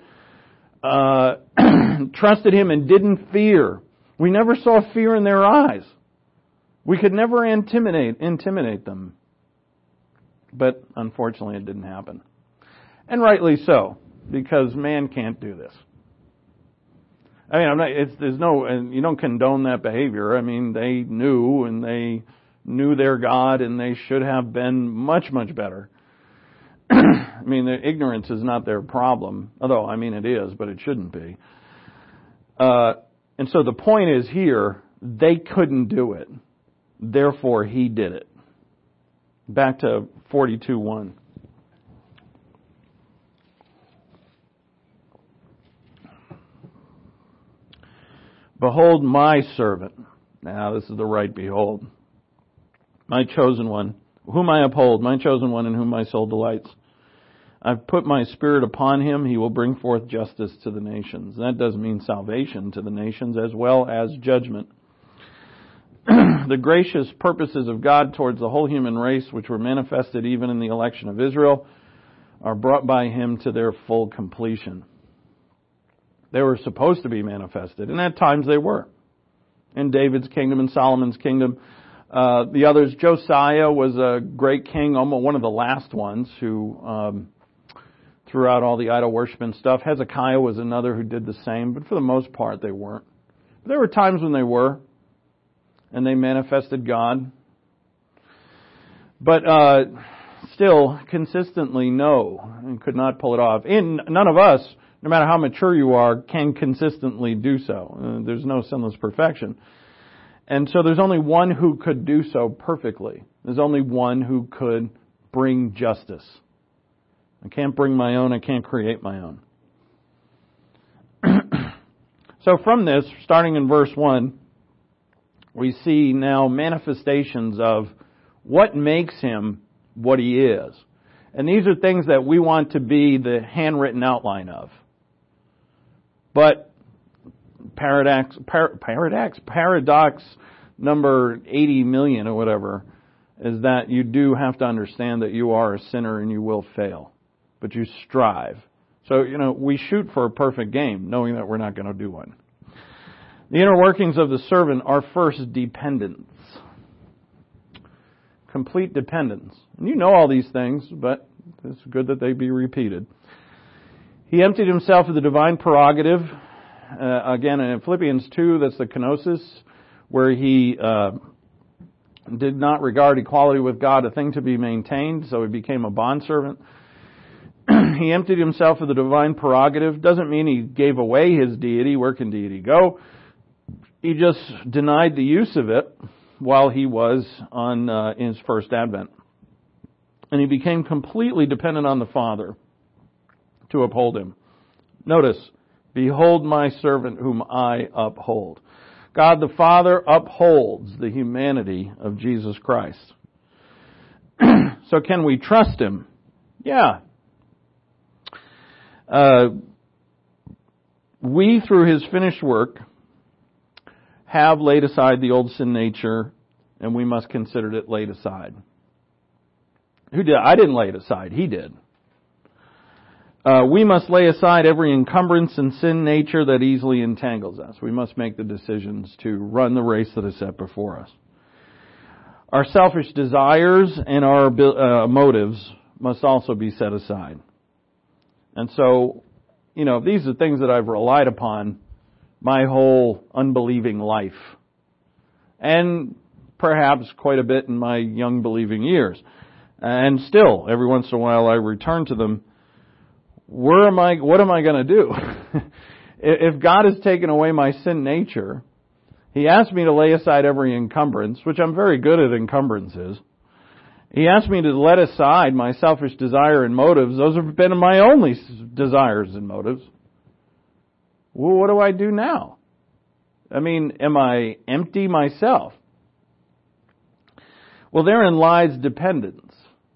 trusted Him and didn't fear. We never saw fear in their eyes. We could never intimidate them. But unfortunately it didn't happen. And rightly so, because man can't do this. I mean, and you don't condone that behavior. I mean, they knew their God, and they should have been much, much better. I mean, the ignorance is not their problem, although, I mean, it is, but it shouldn't be. And so the point is here, they couldn't do it. therefore He did it. Back to 42:1. Behold my servant. Now this is the right behold. My chosen one, whom I uphold, my chosen one in whom my soul delights. I've put my spirit upon him. He will bring forth justice to the nations. That does mean salvation to the nations as well as judgment. The gracious purposes of God towards the whole human race, which were manifested even in the election of Israel, are brought by him to their full completion. They were supposed to be manifested, and at times they were. In David's kingdom and Solomon's kingdom. The others, Josiah was a great king, almost one of the last ones who threw out all the idol worship and stuff. Hezekiah was another who did the same, but for the most part they weren't. But there were times when they were, and they manifested God. But still, consistently, no, and could not pull it off. And none of us, no matter how mature you are, can consistently do so. There's no sinless perfection. And so there's only one who could do so perfectly. There's only one who could bring justice. I can't bring my own. I can't create my own. So from this, starting in verse 1, we see now manifestations of what makes him what he is. And these are things that we want to be the handwritten outline of. But paradox number 80 million or whatever is that you do have to understand that you are a sinner and you will fail. But you strive. So, we shoot for a perfect game, knowing that we're not going to do one. The inner workings of the servant are first dependence. Complete dependence. And you know all these things, but it's good that they be repeated. He emptied himself of the divine prerogative. Again, in Philippians 2, that's the kenosis, where he did not regard equality with God a thing to be maintained, so he became a bondservant. He emptied himself of the divine prerogative. Doesn't mean he gave away his deity. Where can deity go? He just denied the use of it while he was in his first advent. And he became completely dependent on the Father to uphold him. Notice, behold my servant whom I uphold. God the Father upholds the humanity of Jesus Christ. So can we trust him? Yeah. We, through his finished work, have laid aside the old sin nature, and we must consider it laid aside. Who did? I didn't lay it aside. He did. We must lay aside every encumbrance and sin nature that easily entangles us. We must make the decisions to run the race that is set before us. Our selfish desires and our motives must also be set aside. And so, these are things that I've relied upon my whole unbelieving life. And perhaps quite a bit in my young believing years. And still, every once in a while I return to them. What am I going to do? If God has taken away my sin nature, He asked me to lay aside every encumbrance, which I'm very good at encumbrances. He asked me to let aside my selfish desire and motives. Those have been my only desires and motives. Well, what do I do now? Am I empty myself? Well, therein lies dependence.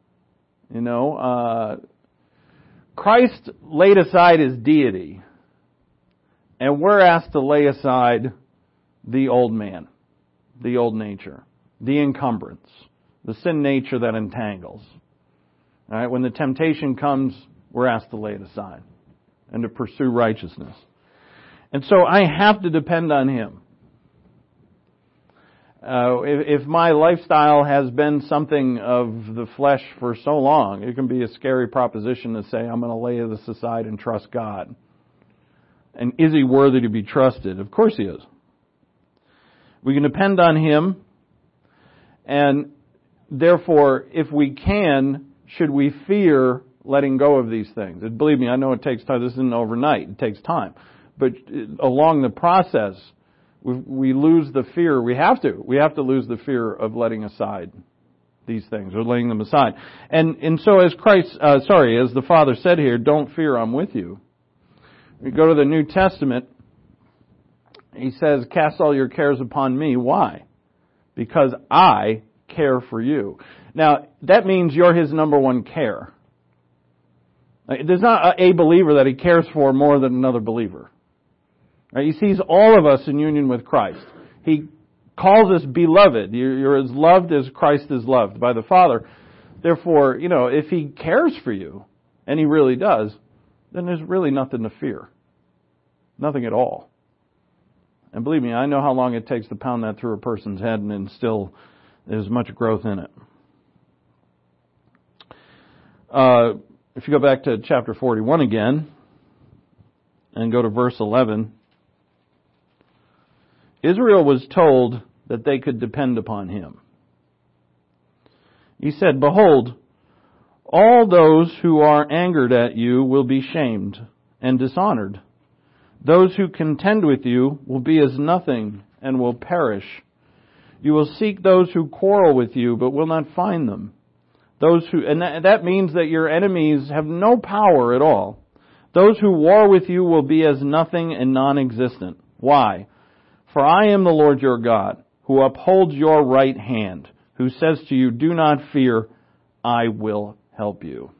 Christ laid aside his deity, and we're asked to lay aside the old man, the old nature, the encumbrance, the sin nature that entangles. All right, when the temptation comes, we're asked to lay it aside and to pursue righteousness. And so I have to depend on him. If my lifestyle has been something of the flesh for so long, it can be a scary proposition to say, I'm going to lay this aside and trust God. And is he worthy to be trusted? Of course he is. We can depend on him, and therefore, if we can, should we fear letting go of these things? And believe me, I know it takes time. This isn't overnight. It takes time. But along the process, we lose the fear. We have to lose the fear of letting aside these things, or laying them aside. And so as as the Father said here, don't fear, I'm with you. We go to the New Testament, He says, cast all your cares upon me. Why? Because I care for you. Now, that means you're His number one care. There's not a believer that He cares for more than another believer. He sees all of us in union with Christ. He calls us beloved. You're as loved as Christ is loved by the Father. Therefore, if He cares for you, and He really does, then there's really nothing to fear. Nothing at all. And believe me, I know how long it takes to pound that through a person's head, and still there's much growth in it. If you go back to chapter 41 again, and go to verse 11, Israel was told that they could depend upon Him. He said, behold, all those who are angered at you will be shamed and dishonored. Those who contend with you will be as nothing and will perish. You will seek those who quarrel with you, but will not find them. And that means that your enemies have no power at all. Those who war with you will be as nothing and non-existent. Why? For I am the Lord your God, who upholds your right hand, who says to you, do not fear, I will help you.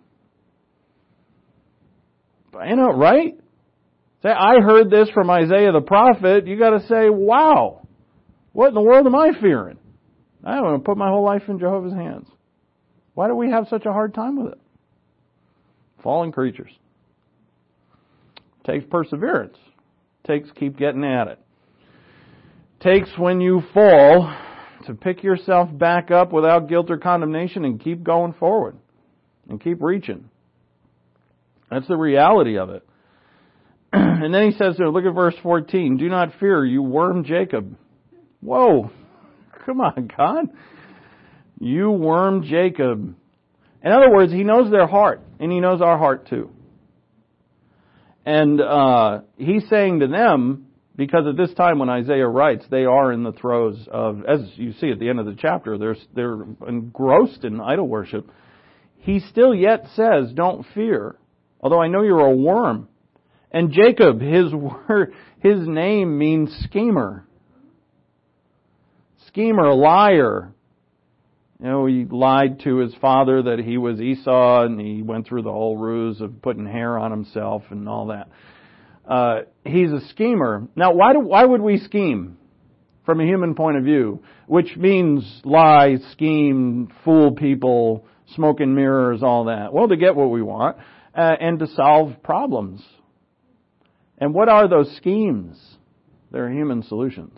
Right? Say, I heard this from Isaiah the prophet. You got to say, wow, what in the world am I fearing? I'm going to put my whole life in Jehovah's hands. Why do we have such a hard time with it? Fallen creatures. Takes perseverance. Takes keep getting at it. Takes when you fall to pick yourself back up without guilt or condemnation and keep going forward and keep reaching. That's the reality of it. And then he says there, look at verse 14, do not fear, you worm Jacob. Whoa, come on, God. You worm Jacob. In other words, He knows their heart, and He knows our heart too. And He's saying to them, because at this time when Isaiah writes, they are in the throes of, as you see at the end of the chapter, they're engrossed in idol worship. He still yet says, don't fear, although I know you're a worm. And Jacob, his name means schemer. Schemer, liar. He lied to his father that he was Esau, and he went through the whole ruse of putting hair on himself and all that. He's a schemer. Now, why would we scheme from a human point of view? Which means lie, scheme, fool people, smoke and mirrors, all that. Well, to get what we want and to solve problems. And what are those schemes? They're human solutions.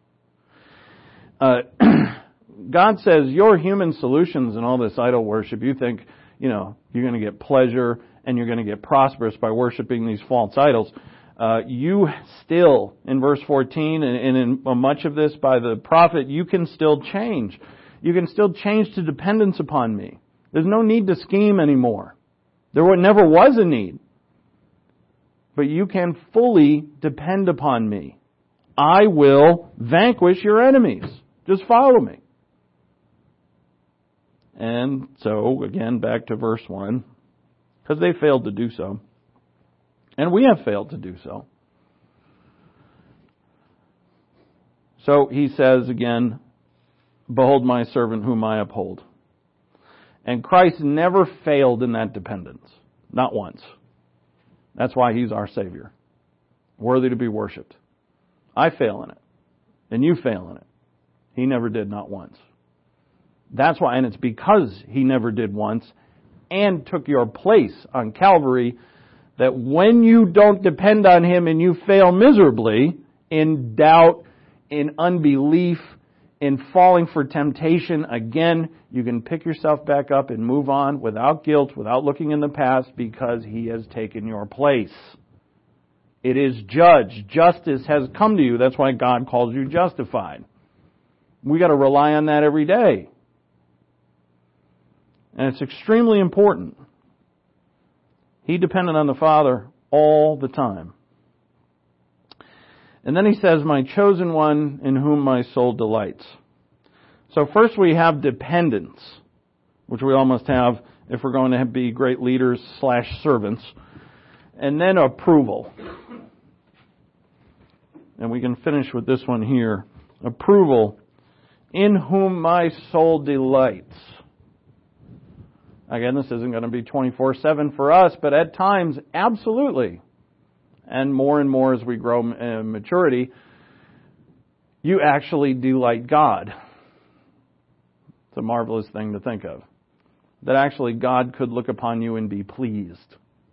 God says your human solutions and all this idol worship, you think, you're going to get pleasure and you're going to get prosperous by worshiping these false idols. You still, in verse 14, and in much of this by the prophet, you can still change. You can still change to dependence upon me. There's no need to scheme anymore. There never was a need. But you can fully depend upon me. I will vanquish your enemies. Just follow me. And so, again, back to verse 1. Because they failed to do so. And we have failed to do so. So he says again, behold my servant whom I uphold. And Christ never failed in that dependence. Not once. That's why He's our Savior. Worthy to be worshipped. I fail in it. And you fail in it. He never did, not once. That's why, and it's because He never did once and took your place on Calvary, that when you don't depend on Him and you fail miserably in doubt, in unbelief, in falling for temptation, again, you can pick yourself back up and move on without guilt, without looking in the past, because He has taken your place. It is judged. Justice has come to you. That's why God calls you justified. We got to rely on that every day. And it's extremely important. He depended on the Father all the time. And then he says, my chosen one in whom my soul delights. So first we have dependence, which we all must have if we're going to be great leaders / servants. And then approval. And we can finish with this one here. Approval, in whom my soul delights. Again, this isn't going to be 24/7 for us, but at times, absolutely. And more as we grow in maturity, you actually delight God. It's a marvelous thing to think of. That actually God could look upon you and be pleased.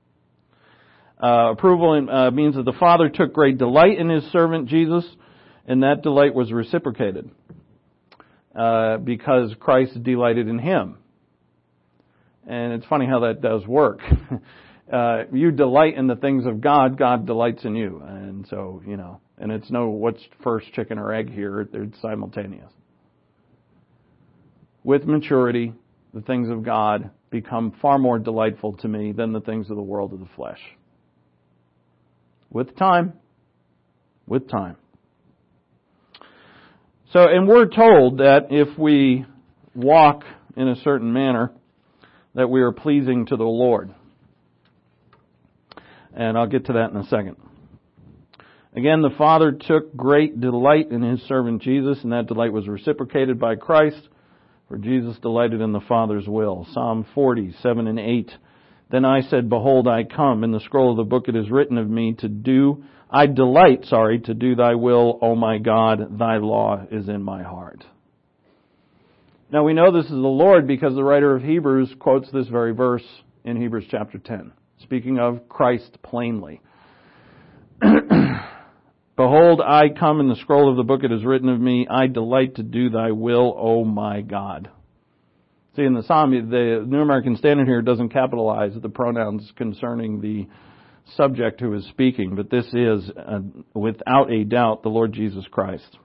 Approval means that the Father took great delight in His servant Jesus, and that delight was reciprocated because Christ delighted in Him. And it's funny how that does work. You delight in the things of God, God delights in you. And so, and it's no what's first, chicken or egg here. It's simultaneous. With maturity, the things of God become far more delightful to me than the things of the world of the flesh. With time. So, and we're told that if we walk in a certain manner, that we are pleasing to the Lord. And I'll get to that in a second. Again, the Father took great delight in His servant Jesus, and that delight was reciprocated by Christ, for Jesus delighted in the Father's will. Psalm 40, 7 and 8. Then I said, behold, I come. In the scroll of the book it is written of me to do thy will, O my God, thy law is in my heart. Now we know this is the Lord because the writer of Hebrews quotes this very verse in Hebrews chapter 10, speaking of Christ plainly. Behold, I come. In the scroll of the book it is written of me, I delight to do thy will, O my God. See, in the Psalm, the New American Standard here doesn't capitalize the pronouns concerning the subject who is speaking, but this is, without a doubt, the Lord Jesus Christ.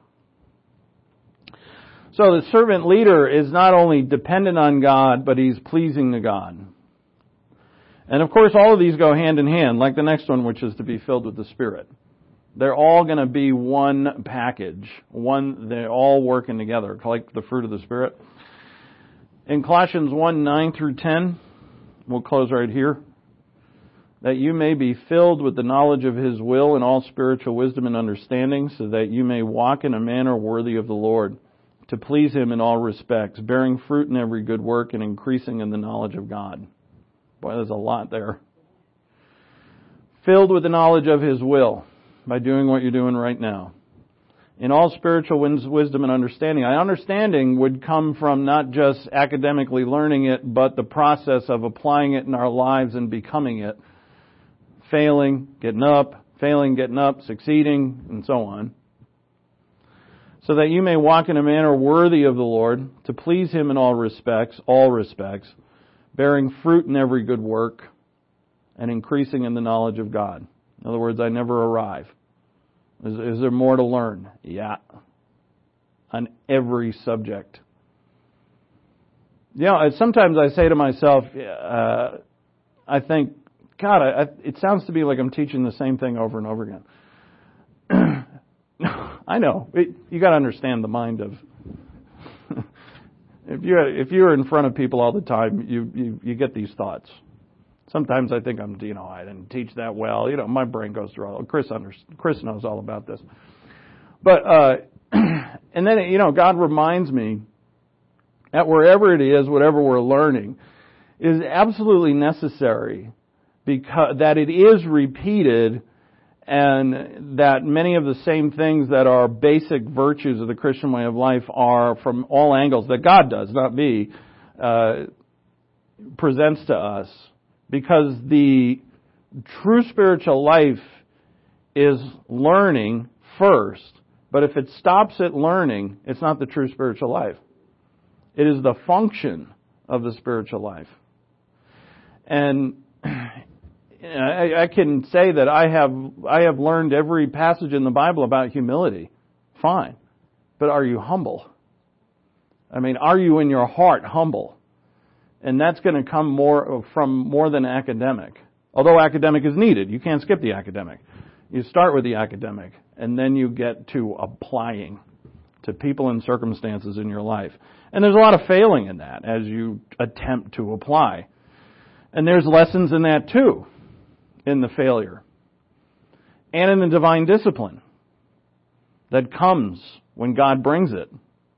So the servant leader is not only dependent on God, but he's pleasing to God. And of course, all of these go hand in hand, like the next one, which is to be filled with the Spirit. They're all going to be one package. They're all working together, like the fruit of the Spirit. In Colossians 1, 9 through 10, we'll close right here. That you may be filled with the knowledge of His will and all spiritual wisdom and understanding, so that you may walk in a manner worthy of the Lord, to please Him in all respects, bearing fruit in every good work and increasing in the knowledge of God. Boy, there's a lot there. Filled with the knowledge of His will, by doing what you're doing right now. In all spiritual wisdom and understanding. Understanding would come from not just academically learning it, but the process of applying it in our lives and becoming it. Failing, getting up, succeeding, and so on. So that you may walk in a manner worthy of the Lord, to please Him in all respects, bearing fruit in every good work, and increasing in the knowledge of God. In other words, I never arrive. Is there more to learn? Yeah. On every subject. Sometimes I say to myself, I think, God, it sounds to me like I'm teaching the same thing over and over again. I know. You got to understand the mind of... If you're in front of people all the time, you get these thoughts. Sometimes I think I didn't teach that well. My brain goes through all. Chris knows all about this. But and then God reminds me that wherever it is, whatever we're learning, is absolutely necessary, because that it is repeated, and that many of the same things that are basic virtues of the Christian way of life are from all angles that God does, not me, presents to us. Because the true spiritual life is learning first, but if it stops at learning, it's not the true spiritual life. It is the function of the spiritual life. And I can say that I have learned every passage in the Bible about humility. Fine. But are you humble? Are you in your heart humble? And that's going to come more than academic. Although academic is needed. You can't skip the academic. You start with the academic. and then you get to applying to people and circumstances in your life. And there's a lot of failing in that as you attempt to apply. And there's lessons in that too, in the failure. And in the divine discipline that comes when God brings it.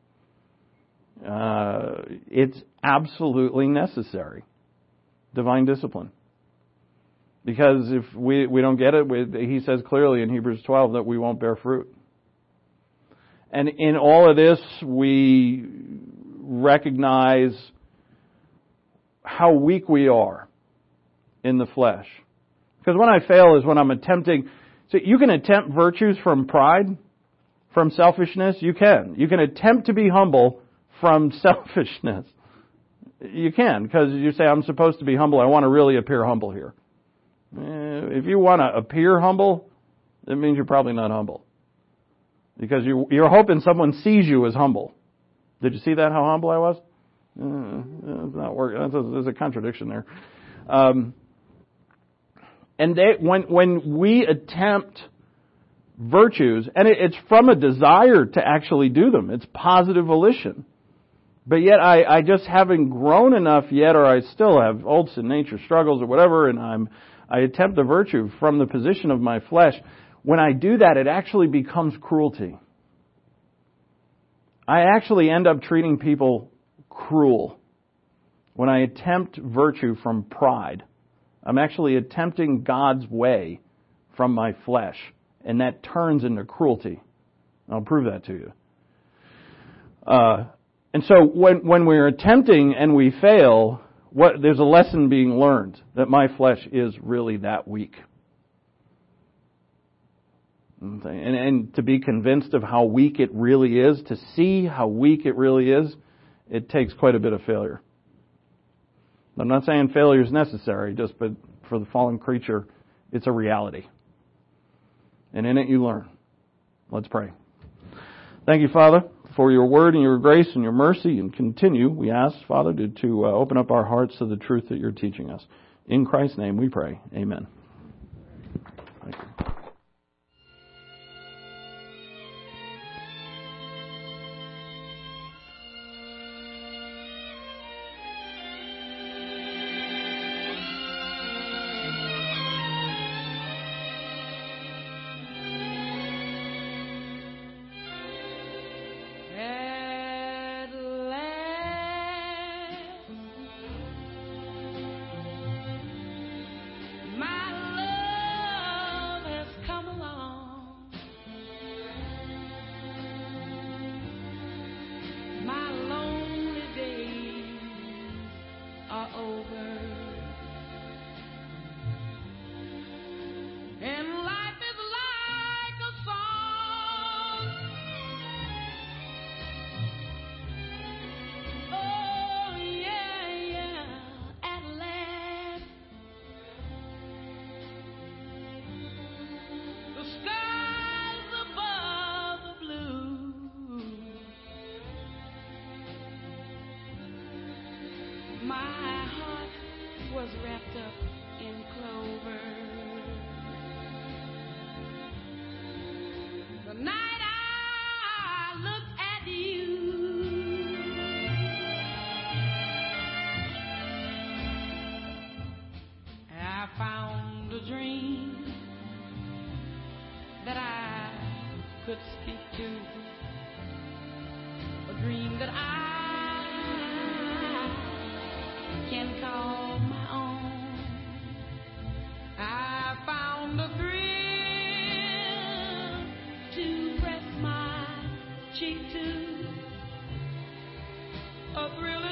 It's absolutely necessary. Divine discipline. Because if we don't get it, he says clearly in Hebrews 12 that we won't bear fruit. And in all of this, we recognize how weak we are in the flesh. Because when I fail is when I'm attempting. So you can attempt virtues from pride, from selfishness. You can. You can attempt to be humble from selfishness. You can, because you say, I'm supposed to be humble. I want to really appear humble here. If you want to appear humble, it means you're probably not humble. Because you're hoping someone sees you as humble. Did you see that, how humble I was? It's not working. There's a contradiction there. And when we attempt virtues, and it's from a desire to actually do them. It's positive volition. But yet I just haven't grown enough yet, or I still have old sin nature struggles or whatever, and I attempt the virtue from the position of my flesh. When I do that, it actually becomes cruelty. I actually end up treating people cruel. When I attempt virtue from pride, I'm actually attempting God's way from my flesh, and that turns into cruelty. I'll prove that to you. And so when we're attempting and we fail, there's a lesson being learned that my flesh is really that weak. And to be convinced of how weak it really is, to see how weak it really is, it takes quite a bit of failure. I'm not saying failure is necessary, but for the fallen creature, it's a reality. And in it you learn. Let's pray. Thank you, Father, for your word and your grace and your mercy, and continue, we ask, Father, to open up our hearts to the truth that you're teaching us. In Christ's name we pray. Amen. Thank you. My heart was wrapped up in clover. The night I looked at you, I found a dream that I could speak to, a dream that I can call my own. I found a thrill to press my cheek to, a thrill